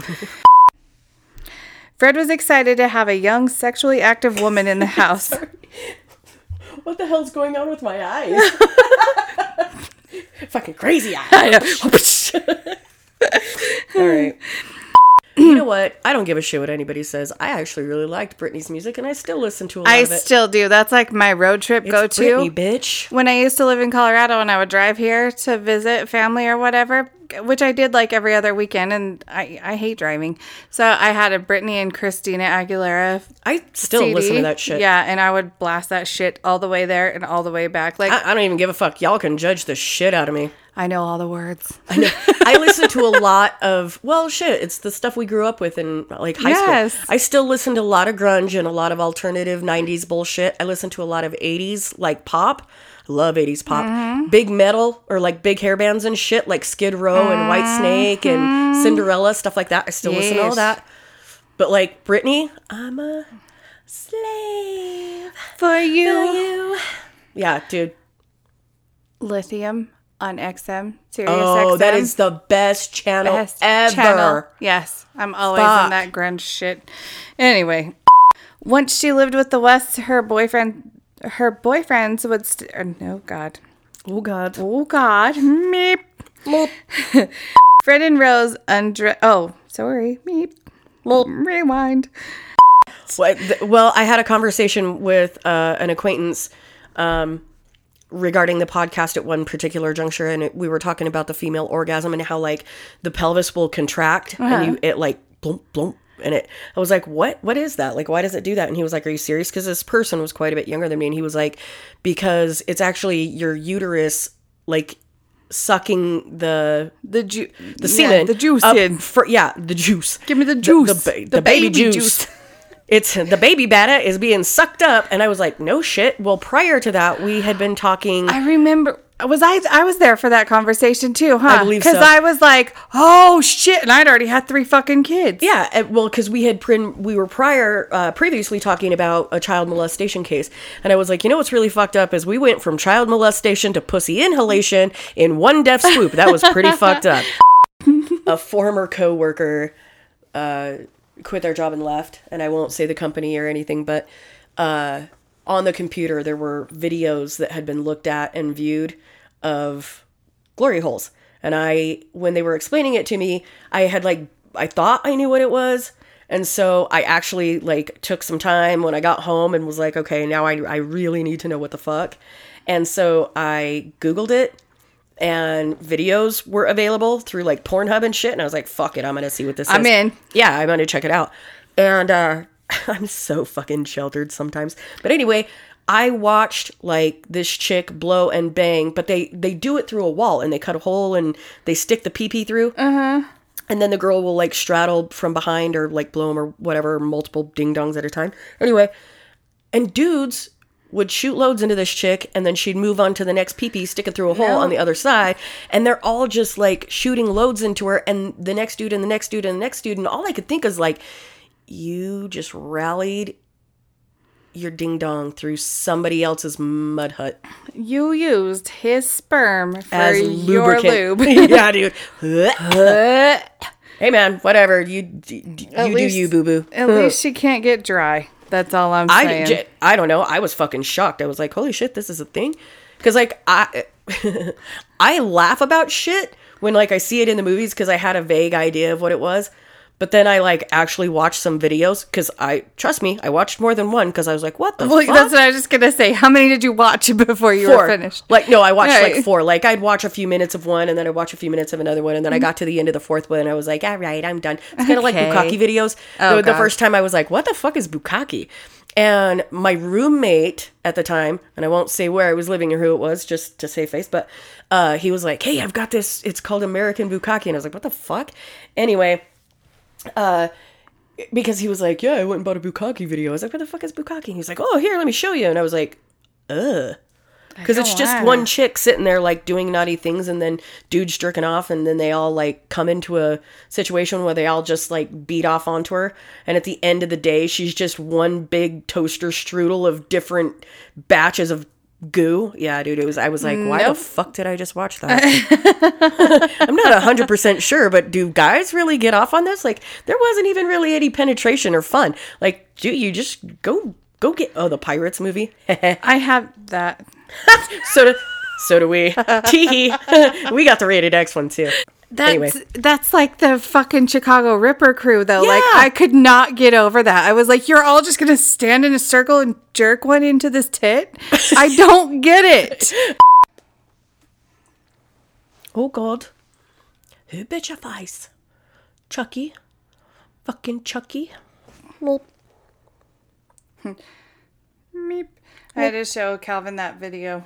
Fred was excited to have a young, sexually active woman in the house. What the hell's going on with my eyes? Fucking crazy eyes. All right. You know what? I don't give a shit what anybody says. I actually really liked Britney's music, and I still listen to a lot I of it. still do. That's like my road trip It's go-to. Britney, bitch. When I used to live in Colorado and I would drive here to visit family or whatever, which I did like every other weekend, and I, I hate driving. So I had a Britney and Christina Aguilera I still C D. listen to that shit. Yeah, and I would blast that shit all the way there and all the way back. Like, I, I don't even give a fuck. Y'all can judge the shit out of me. I know all the words. I know. I listen to a lot of, well, shit, it's the stuff we grew up with in, like, high Yes. school. I still listen to a lot of grunge and a lot of alternative nineties bullshit. I listen to a lot of eighties, like, pop. I love eighties pop. Mm-hmm. Big metal, or, like, big hair bands and shit, like Skid Row and White Snake and Cinderella, stuff like that. I still listen to all Mm-hmm. Yes. that. But, like, Britney, I'm a slave For you. for you. Yeah, dude. Lithium on X M. Sirius Oh, X M. that is the best channel Best ever. channel. Yes, I'm always Fuck. in that grunge shit. Anyway, once she lived with the Wests, her boyfriend, her boyfriends would. St- uh, no, God. Oh, God. Oh, God. Meep. Fred and Rose undre. Oh, sorry. Meep. Rewind. Well, th- well, I had a conversation with uh, an acquaintance um, regarding the podcast at one particular juncture, and it, we were talking about the female orgasm and how, like, the pelvis will contract and you it like blump blump, and it. I was like, what? What is that? Like, why does it do that? And he was like, are you serious? Because this person was quite a bit younger than me, and he was like, because it's actually your uterus, like, sucking the The ju- the semen, the juice up in. for, yeah, the juice. Give me the The- juice. The, ba- The the baby, baby juice. juice. It's the baby batter is being sucked up, and I was like, no shit. Well, prior to that, we had been talking. I remember. Was I? I was there for that conversation too, huh? I believe so. Because I was like, "Oh shit!" and I'd already had three fucking kids. Yeah, and- well, because we had prin- we were prior uh, previously talking about a child molestation case, and I was like, you know what's really fucked up is we went from child molestation to pussy inhalation in one death swoop. That was pretty fucked up. A former coworker uh, quit their job and left, and I won't say the company or anything, but uh, on the computer there were videos that had been looked at and viewed of glory holes. And I, when they were explaining it to me, I had like, I thought I knew what it was. And so I actually like took some time when I got home and was like, okay, now I, I really need to know what the fuck. And so I Googled it, and videos were available through like Pornhub and shit. And I was like, fuck it, I'm going to see what this I'm is. in. Yeah, I'm going to check it out. And uh, I'm so fucking sheltered sometimes. But anyway, I watched like this chick blow and bang, but they, they do it through a wall, and they cut a hole and they stick the pee-pee through. Uh-huh. And then the girl will like straddle from behind or like blow them or whatever, multiple ding-dongs at a time. Anyway, and dudes would shoot loads into this chick, and then she'd move on to the next pee-pee, stick it through a hole No. on the other side. And they're all just like shooting loads into her, and the next dude and the next dude and the next dude. And all I could think is like, you just rallied your ding dong through somebody else's mud hut You used his sperm for as your lubricant. lube. Yeah, dude. Hey, man, whatever. You you do least- you, boo boo. At least she can't get dry. That's all I'm I saying. j- I don't know. I was fucking shocked. I was like, holy shit, this is a thing. Because like I I laugh about shit when like I see it in the movies because I had a vague idea of what it was. But then I like actually watched some videos because I, trust me, I watched more than one because I was like, what the Well, fuck? that's what I was just gonna say. How many did you watch before you Four. were finished? Like, no, I watched Right. like four. Like, I'd watch a few minutes of one, and then I'd watch a few minutes of another one, and then I Mm-hmm. got to the end of the fourth one, and I was like, all right, I'm done. It's kind of like Okay. bukkake videos. Oh, the, the God. first time I was like, what the fuck is bukkake? And my roommate at the time, and I won't say where I was living or who it was, just to save face, but uh, he was like, hey, I've got this, it's called American bukkake. And I was like, what the fuck? Anyway, uh, because he was like, yeah, I went and bought a bukkake video. I was like, what the fuck is bukkake? And he was like, oh, here, let me show you. And I was like, ugh. Because it's don't just wanna. one chick sitting there like doing naughty things, and then dudes jerking off, and then they all like come into a situation where they all just like beat off onto her, and at the end of the day she's just one big toaster strudel of different batches of goo. Yeah, dude, it was I was like, why Nope. the fuck did I just watch that? I'm not one hundred percent sure, but do guys really get off on this? Like, there wasn't even really any penetration or fun. Like, do you just go go get oh the Pirates movie? I have that. So do, so do we. Tee We got the rated X one too. That's Anyway. that's like the fucking Chicago Ripper crew though. Like Yeah. I could not get over that. I was like, you're all just gonna stand in a circle and jerk one into this tit? I don't get it. Oh God. Who bitch your face? Chucky. Fucking Chucky. Meep. I had to show Calvin that video.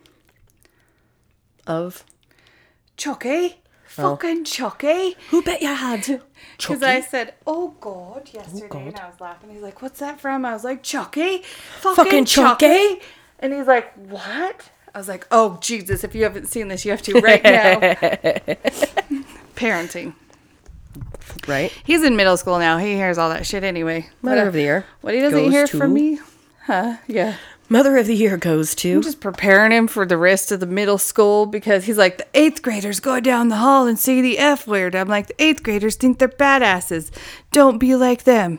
Of Chucky? Fucking Chucky? who bet you had? Because I said, oh God, yesterday, God. and I was laughing. He's like, what's that from? I was like, Chucky? Fucking, Fucking Chucky? Chucky? And he's like, what? I was like, oh, Jesus, if you haven't seen this, you have to right now. Parenting. Right. He's in middle school now. He hears all that shit anyway. Mother What- of the Year. What he doesn't goes hear to- from me? Huh? Yeah. Mother of the Year goes to. I'm just preparing him for the rest of the middle school because he's like, the eighth graders go down the hall and say the F word. I'm like, the eighth graders think they're badasses. Don't be like them.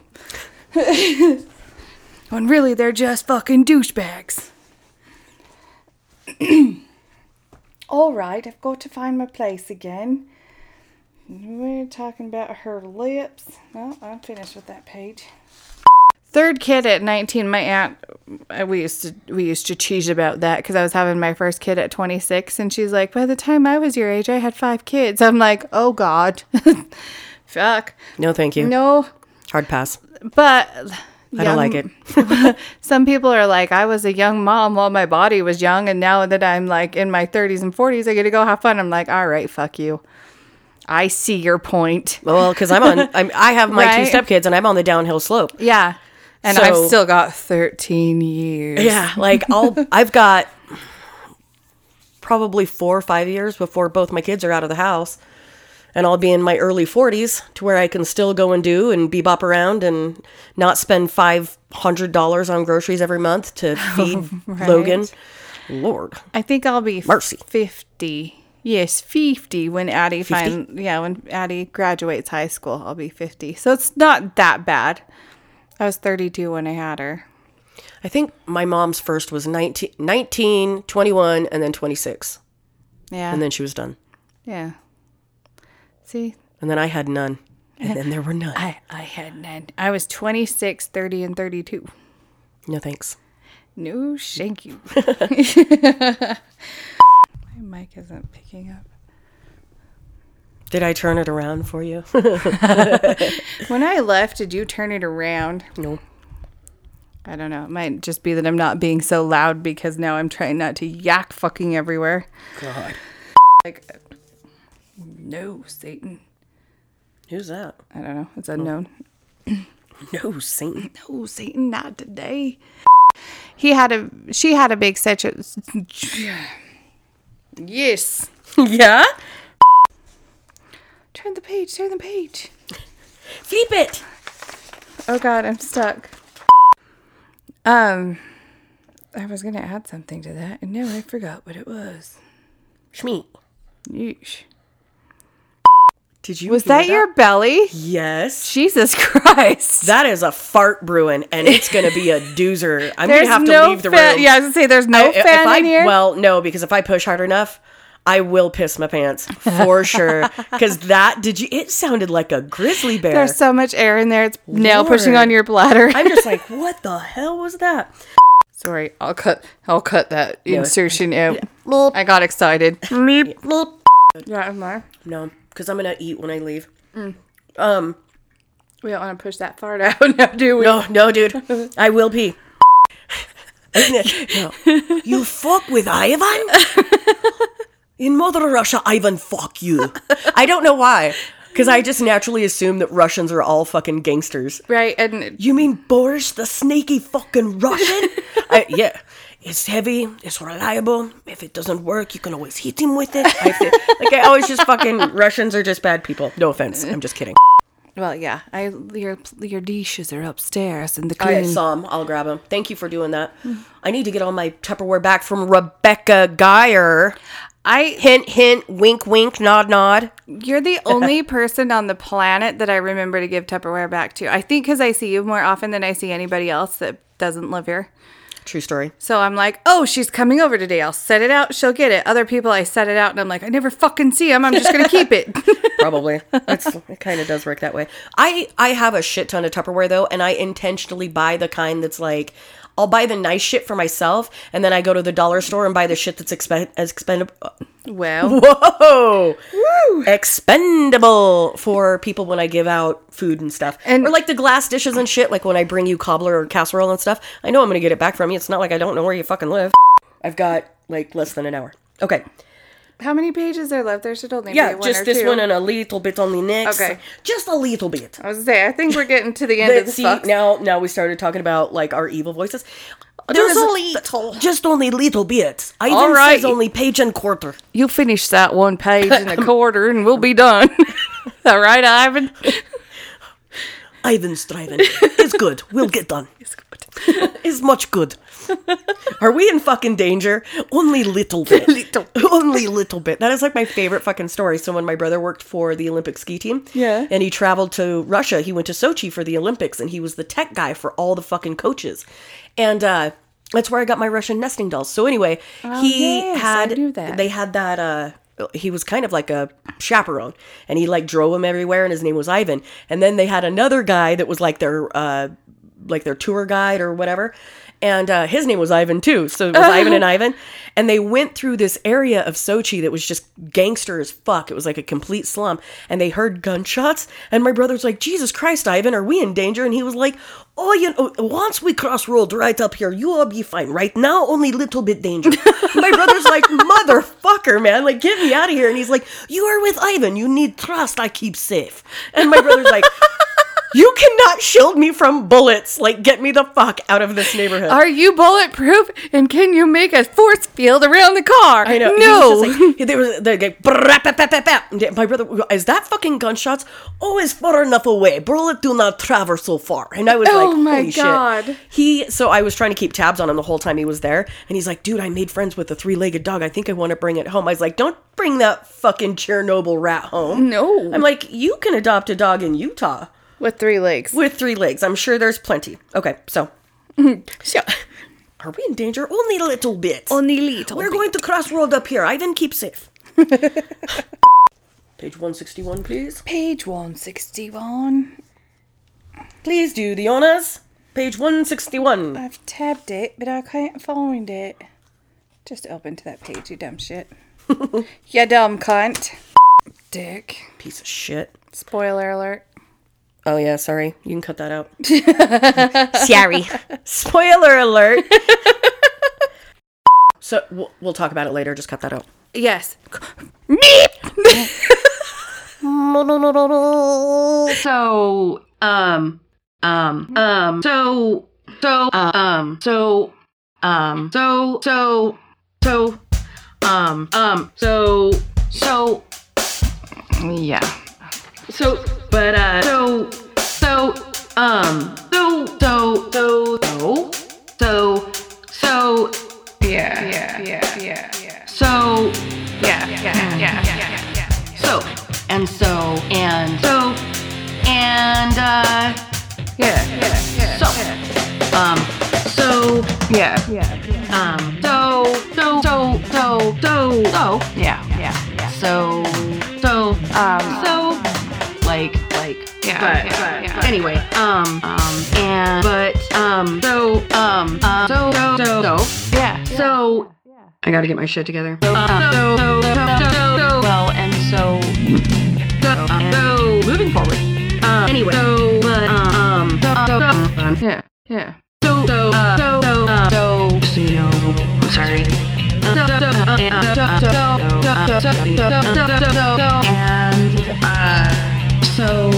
When really they're just fucking douchebags. All right, I've got to find my place again. We're talking about her lips. No, I'm finished with that page. Third kid at nineteen. My aunt, uh, we used to we used to cheese about that because I was having my first kid at twenty-six, and she's like, by the time I was your age, I had five kids. I'm like, oh God, fuck. No, thank you. No, Hard pass. but I don't like it. Some people are like, I was a young mom while my body was young, and now that I'm like in my thirties and forties, I get to go have fun. I'm like, all right, fuck you. I see your point. Well, because I'm on. I'm, I have my Right? two stepkids, and I'm on the downhill slope. Yeah. And So- I've still got thirteen years. Yeah, like I'll. I've got probably four or five years before both my kids are out of the house. And I'll be in my early forties to where I can still go and do and bebop around and not spend five hundred dollars on groceries every month to feed Right. Logan. Lord. I think I'll be Mercy. fifty. Yes, fifty when Addie find yeah, when Addie graduates high school, I'll be fifty. So it's not that bad. I was thirty-two when I had her. I think my mom's first was nineteen, nineteen, twenty-one, and then twenty-six. Yeah. And then she was done. yeah. See, And then I had none. And then there were none. I I had none. I was twenty-six, thirty, and thirty-two. No thanks. No, thank you. My mic isn't picking up. Did I turn it around for you? When I left, did you turn it around? No. I don't know. It might just be that I'm not being so loud because now I'm trying not to yak fucking everywhere. God. Like, no, Satan. Who's that? I don't know. It's unknown. No, Satan. No, Satan, not today. He had a, she had a big such a, yes. Yeah? Turn the page, turn the page. Flip it. Oh God, I'm stuck. Um, I was going to add something to that, and now I forgot what it was. Shmee. Yeesh. Did you Was hear that your belly? Yes. Jesus Christ. That is a fart brewing, and it's going to be a doozer. I'm going There's to have to no leave the fan. room. Yeah, I was going to say, there's no I- if fan I, in here. Well, no, because if I push hard enough, I will piss my pants for sure. Because that, did you, it sounded like a grizzly bear. There's so much air in there. It's nail pushing Lord. on your bladder. I'm just like, what the hell was that? Sorry, I'll cut. I'll cut that Yeah. insertion out. Bloop. I got excited. Meep. Bloop. Yeah, more. No, because I'm going to eat when I leave. Mm. Um, We don't want to push that fart out now, do we? no, no, dude. I will pee. No. You fuck with Ivan? In Mother Russia, Ivan, fuck you. I don't know why. Because I just naturally assume that Russians are all fucking gangsters. Right, and You mean Boris, the snaky fucking Russian? I, yeah. It's heavy. It's reliable. If it doesn't work, you can always hit him with it. I feel, like, I always just fucking... Russians are just bad people. No offense. I'm just kidding. well, yeah, I your your dishes are upstairs in the I clean. saw him. I'll grab him. Thank you for doing that. I need to get all my Tupperware back from Rebecca Geyer. I Hint, hint, wink, wink, nod, nod. You're the only person on the planet that I remember to give Tupperware back to. I think because I see you more often than I see anybody else that doesn't live here. True story. So I'm like, oh, she's coming over today. I'll set it out. She'll get it. Other people, I set it out and I'm like, I never fucking see them. I'm just going to keep it. Probably. It's, it kind of does work that way. I, I have a shit ton of Tupperware, though, and I intentionally buy the kind that's like, I'll buy the nice shit for myself, and then I go to the dollar store and buy the shit that's expen- expendable. Well, Whoa! Woo. Expendable for people when I give out food and stuff. And- or like the glass dishes and shit, like when I bring you cobbler or casserole and stuff. I know I'm going to get it back from you. It's not like I don't know where you fucking live. I've got like less than an hour. Okay. how many pages are left? There should only Yeah, be one just or this two. one and a little bit on the next. Okay. Just a little bit. I was gonna say, I think we're getting to the end of But the see, fucks. now, now we started talking about like our evil voices. Just There's a little. Just only little bit. I All even right. says only page and quarter. You finish that one page in a quarter and we'll be done. All right, Ivan? Ivan's driving. It's good. We'll get done. It's good. It's much good. Are we in fucking danger? Only little bit. Little. Only little bit. That is like my favorite fucking story. So when my brother worked for the Olympic ski team, Yeah. and he traveled to Russia, he went to Sochi for the Olympics, and he was the tech guy for all the fucking coaches. And uh, that's where I got my Russian nesting dolls. So anyway, he yes, I had knew that. they had that. Uh, he was kind of like a chaperone, and he like drove them everywhere, and his name was Ivan. And then they had another guy that was like their uh, like their tour guide or whatever. And uh, his name was Ivan too. So it was Ivan and Ivan. And they went through this area of Sochi that was just gangster as fuck. It was like a complete slum. And they heard gunshots. And my brother's like, Jesus Christ, Ivan, are we in danger? And he was like, oh, you know, once we cross road right up here, you will be fine. Right now, only little bit danger. My brother's like, motherfucker, man. Like, get me out of here. And he's like, you are with Ivan. You need trust. I keep safe. And my brother's like... You cannot shield me from bullets. Like, get me the fuck out of this neighborhood. Are you bulletproof? And can you make a force field around the car? I know. No. He was just like, they were they like, brap, bap, bap, bap, bap. My brother, is that fucking gunshots? Oh, it's far enough away. Bullet do not travel so far. And I was Oh like, my holy God. shit. He, so I was trying to keep tabs on him the whole time he was there. And he's like, dude, I made friends with a three-legged dog. I think I want to bring it home. I was like, don't bring that fucking Chernobyl rat home. No. I'm like, you can adopt a dog in Utah. With three legs. With three legs. I'm sure there's plenty. Okay, so. So, are we in danger? Only a little bit. Only little We're bit. going to cross road up here. Ivan, keep safe. Page one sixty-one, please. Page one sixty-one. Please do the honors. Page one sixty-one. I've tabbed it, but I can't find it. Just open to that page, you dumb shit. You dumb cunt. Dick. Piece of shit. Spoiler alert. Oh, yeah, sorry. You can cut that out. Sorry. Spoiler alert. So, we'll, we'll talk about it later. Just cut that out. Yes. So, um, um, um, so, so, uh, um, so, um, so, so, so, um, um, so, so, Yeah. so, but, uh, so, so, um, so, so, so, so, so, so, Yeah. Yeah. Yeah. Yeah. Yeah. so, Yeah. Yeah. Yeah. Yeah. Yeah. so, and so, and so, and, uh, Yeah. Yeah. Yeah. so, um, so, Yeah. Yeah. um, so, so, so, so, so, so, Yeah. Yeah. Yeah. so, so, Um. so, like, like, Yeah, but, yeah, but, yeah. anyway, um, um, and, but, um, so, um, uh, so, so, so, so, Yeah. so, I gotta get my shit together. So, um, so, so, so, so, so, well, and so, so, um, so, moving forward. Um, anyway, so, but, um, so, so, um, Yeah. Yeah. so, so, uh, so, so, uh, so, so, you know, I'm sorry. Uh, so, so, uh, and, uh, so, so, uh, so, so, so, so, so, so, and, uh, so,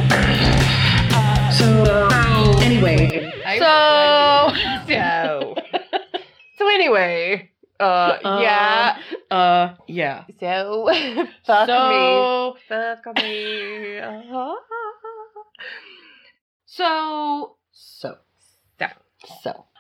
so, so, anyway. So. So. So anyway. Uh. Yeah. Uh, yeah. So. Fuck So- me. Fuck me. Uh-huh. So, So. So. so,